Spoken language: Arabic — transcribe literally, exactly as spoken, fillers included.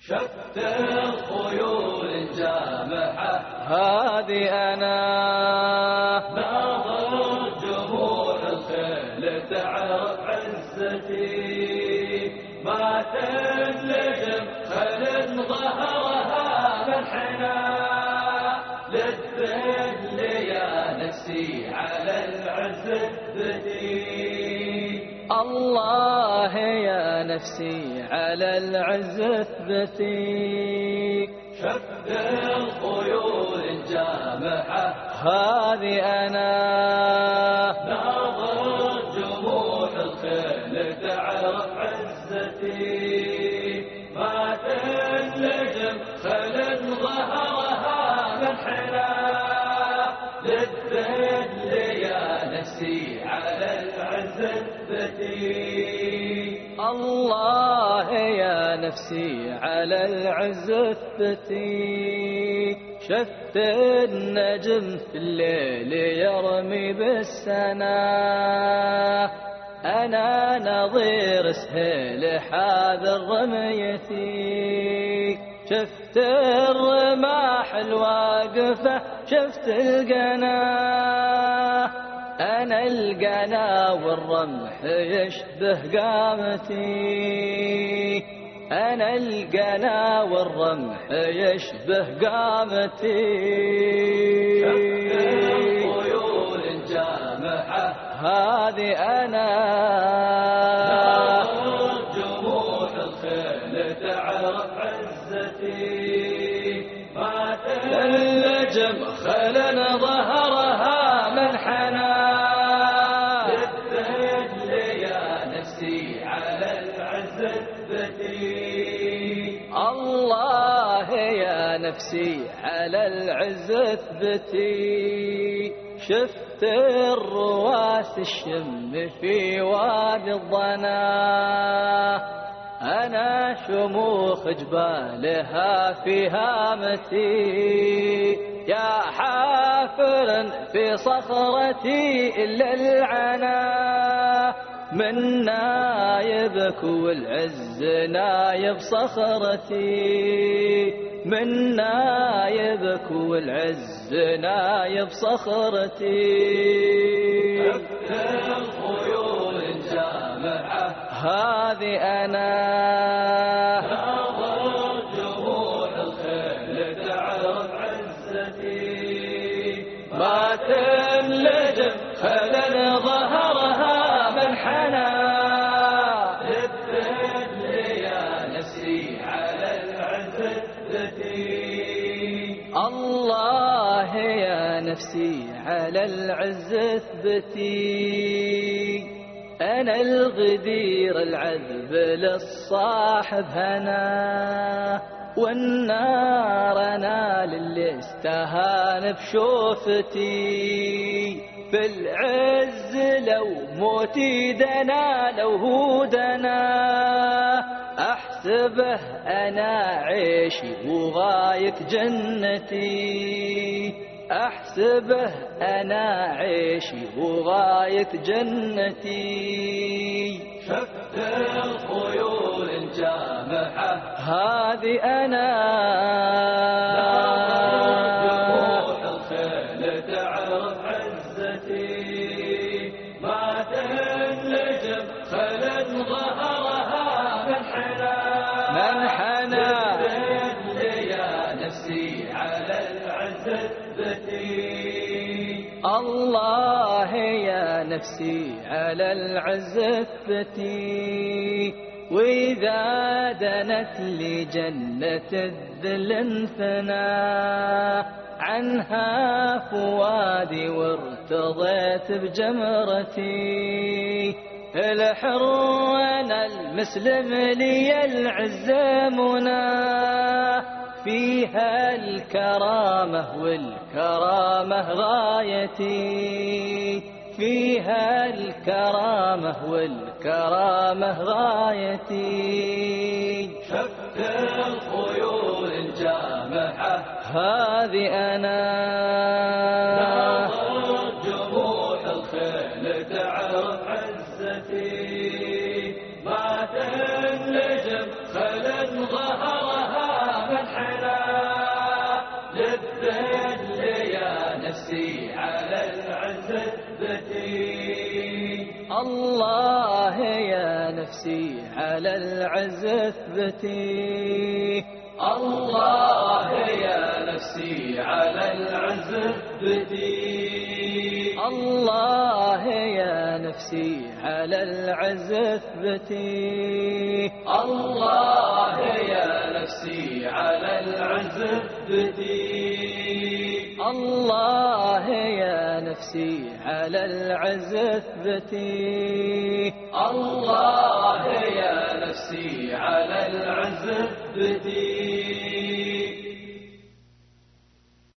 شتت الخيول جامحة هذه أنا. ناظر جموع الخيل تعرف عزتي، ما تنلجم خل ظهرها منحنى للذل يا نفسي على العز اثبتي. الله يا نفسي على العز اثبتي. شد الخيول الجامحة هذه أنا. ناظر جموع الخيل تعرف عزتي، ما تنلجم خل ظهرها منحنى للذل يا نفسي على العز اثبتي. الله يا نفسي على العز اثبتي. شفت النجم في الليل يرمي بالسنا، أنا نظير سهيل حاذر رميتي. شفت الرماح الواقفة شفت القنا، أنا القنا والرمح يشبه قامتي. أنا القنا والرمح يشبه قامتي. شفت الخيول الجامحة هذه أنا. ناظر جموع الخيل تعرف عزتي، ما تنلجم خلن ظهرها منحنى للذل يا نفسي على العز اثبتي. الله يا نفسي على العز اثبتي. شفت الرواس الشم في وادي الضنا، أنا شموخ جبالها في هامتي. يا حافر في صخرتي إلا العنا، من نايبك والعز نايب صخرتي. من نايبك والعز نايب صخرتي. شفت الخيول الجامحة هذه أنا. ناظر جموع الخيل تعرف عزتي، ما تنلجم خلن ظهرها منحنى للذل يا نفسي على العز اثبتي. الله يا نفسي على العز اثبتي. أنا الغدير العذب للصاحب هنا، والنار أنا للي استهان بشوفتي. في العز لو موتي دنا لو هو دنا، أحسبه أنا عيشي وغايك جنتي. أحسبه أنا عيشي وغاية جنتي. شفت الخيول الجامحة هذه أنا. ناظر جموع الخيل تعرف عزتي، ما تنلجم خلن ظهرها منحنى منحنى للذل يا نفسي على العز اثبتي. الله يا نفسي على العز اثبتي. وإذا دنت لي جنة الذل انثنى، عنها فؤادي وارتضيت بجمرتي. الحر أنا المسلم لي العز منى، فيها الكرامة والكرامة غايتي. فيها الكرامة والكرامة غايتي. شفت الخيول الجامحة هذه أنا. ناظر جموع الخيل تعرف عزتي، ما تنلجم خلن ظهرها الله يا نفسي على العز اثبتي. الله يا نفسي على العز اثبتي. الله يا نفسي على العز اثبتي. الله يا نفسي على العز اثبتي. الله يا نفسي على العز اثبتي. الله يا نفسي على العز اثبتي.